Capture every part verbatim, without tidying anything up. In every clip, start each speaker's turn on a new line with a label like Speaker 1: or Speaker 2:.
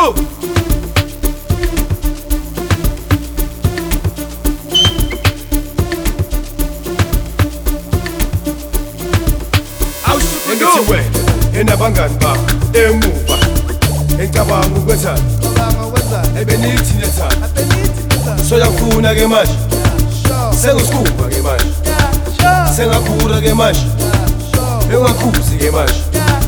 Speaker 1: Awushukudu Awushukudu wena enabangani bakho emuva engicabanga ukwenza ebenithi netha soyafuna ke manje sengisikuba ke manje sengakhula ke manje engakhuzi ke manje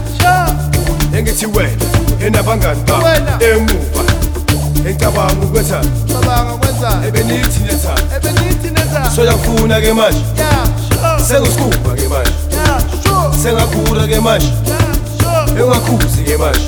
Speaker 1: engithi wena enabangani bakho emuva engicabanga ukwenza ebenithi netha soyafuna ke manje sengisikuba ke manje sengakhula ke manje engakhuzi ke manje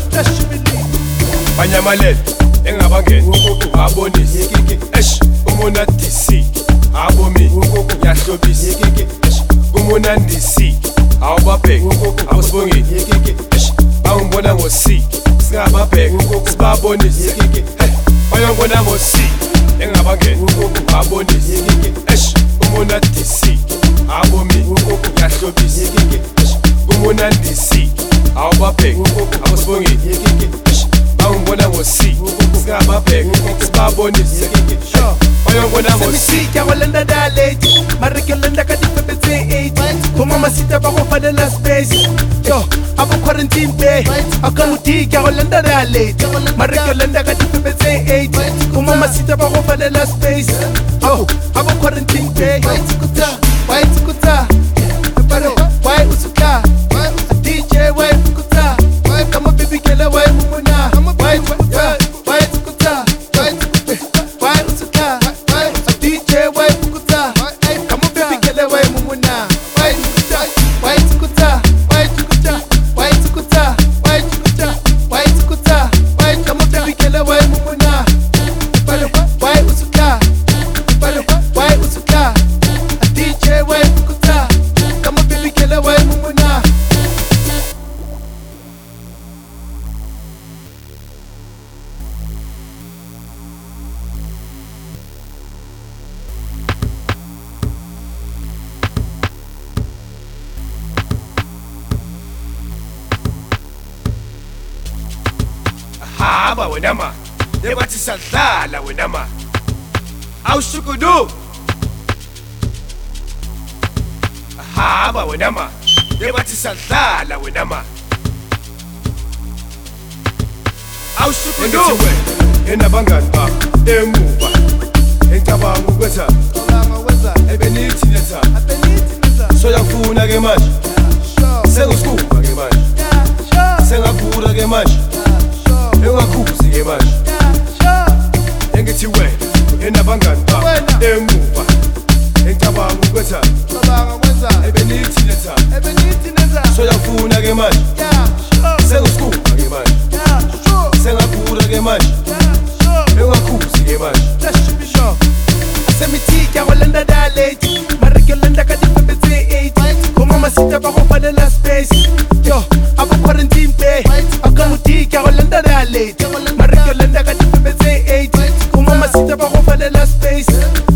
Speaker 1: banyamalele engabangena abonise esh umona D C abomi yahlobisa esh umona D C awubabheke awusibongile esh bangibona ngo C singababheke sibabonise bayongibona ngo C engabangena abonise esh umona D C abomi yahlobisa esh umona D C awubabheke awusibongile esh bangibona ngo C singababheke sibabonise bayongibona ngo C
Speaker 2: Yawalanda dalate Marikolanda ka dipepetse eight Kumama sita ba go fanela space Yo, abo quarantine bay Akamuti yawalanda dalate Marikolanda ka dipepetse eight Kumama sita ba go fanela space Yo, abo quarantine bay White kuta, white kuta Paro, white usuka D J white kuta Kama baby kele white mumuna White, white, white kuta White usuka D J white kuta Kama baby kele white mumuna White kuta, white kuta White kuta, white kuta White kuta, white kuta White kama baby kele white mumuna Paro, white usuka Paro, white usuka D J white kuta Kama baby kele white mumuna
Speaker 1: hamba wena ma lebathi sadlala wena ma awushukudu hamba wena ma lebathi sadlala wena ma awushukudu wena enabangani bakho emuva engicabanga ukwenza ebenithi netha soyafuna ke manje sengisikuba ke manje sengakhula ke manje engakhuzi ke manje engithi wena enabangani bakho emuva engicabanga ukwenza ebenithi netha soyafuna ke manje sengisikuba ke manje sengakhula ke manje engakhuzi ke manje
Speaker 2: Asemithi yawalanda dalate Marikolanda ka dipepetse eight Kumama sita ba go fanela space Yo, abo quarantine bay Akamuti yawalanda dalate Marikolanda ka dipepetse eight Kumama sita ba go fanela space